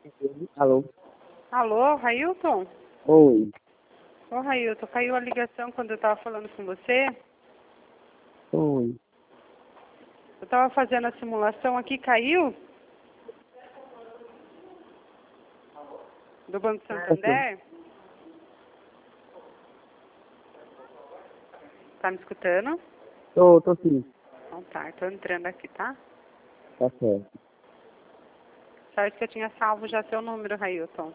Alô? Alô, Railton? Oi. Ô, Railton, caiu a ligação quando eu estava falando com você. Oi. Eu estava fazendo a simulação aqui, caiu? Do Banco Santander? Tá me escutando? Tô sim. Então tá, tô entrando aqui, tá? Tá certo. Certo que eu tinha salvo já seu número, Railton.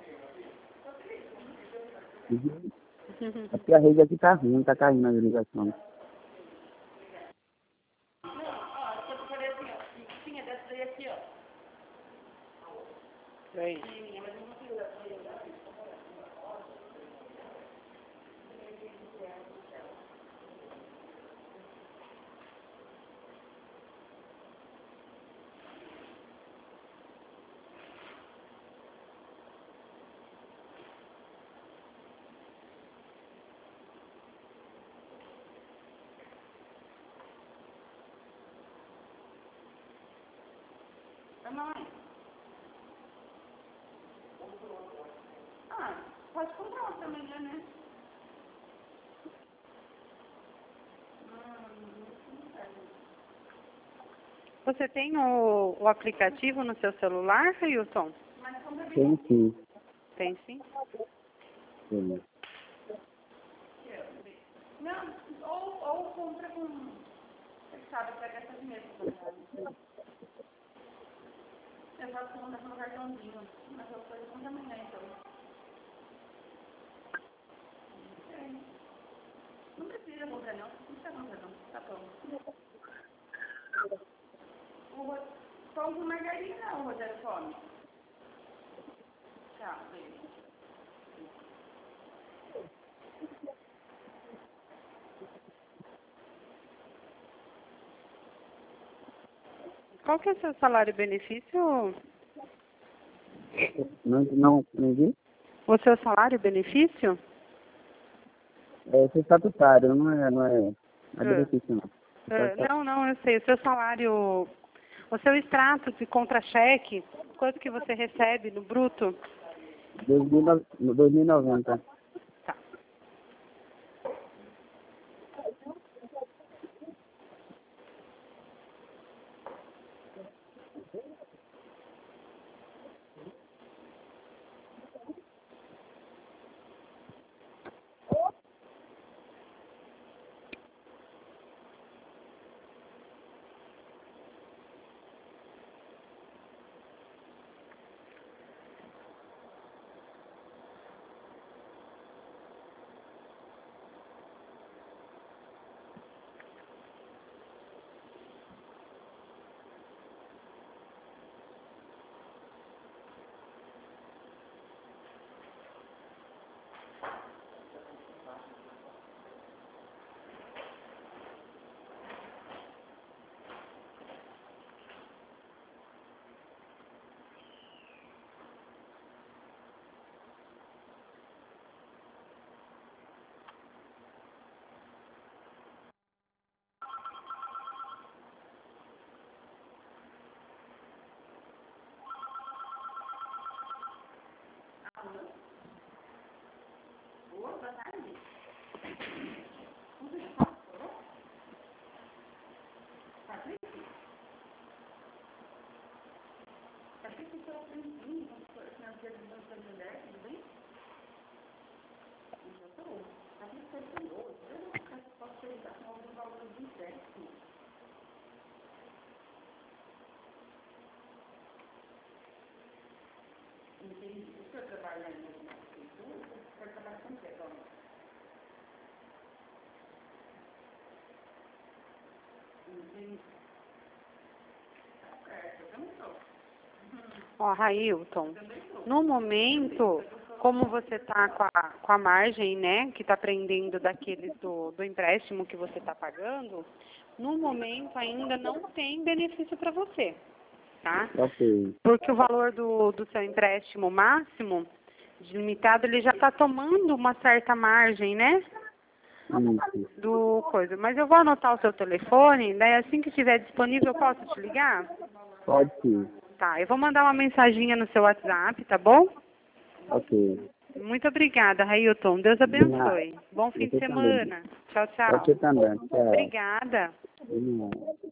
Uhum. Aqui a rede aqui tá ruim, tá caindo as ligações. Oi. Mãe. Ah, pode comprar outra amanhã, né? Você tem o aplicativo no seu celular, Railton? Tem sim. Tem sim? Sim. Não, ou compra com... Você sabe, pega essas mesas. Eu faço compra no cartãozinho. Mas eu vou comprar amanhã, então. Não precisa comprar, não. Não precisa comprar, não. Tá bom. Pão com margarina, o Rogério come. Tchau, beijo. Qual que é o seu salário e benefício? Não entendi? O seu salário e benefício? É estatutário, não é benefício não. Não, eu sei. O seu salário, o seu extrato de contra-cheque, quanto que você recebe no bruto? 2090. Tá. Boa tarde. Ó, Railton, no momento, como você está com a margem, né, que está prendendo daqueles do empréstimo que você está pagando, no momento ainda não tem benefício para você, tá? Ok. Porque o valor do seu empréstimo máximo, limitado, ele já está tomando uma certa margem, né? Isso. Do coisa. Mas eu vou anotar o seu telefone, daí assim que estiver disponível eu posso te ligar? Pode sim. Tá, eu vou mandar uma mensaginha no seu WhatsApp, tá bom? Ok. Muito obrigada, Railton. Deus abençoe. Bom fim de Você também. semana. Tchau, tchau. Você também. Tchau. Obrigada. De nada.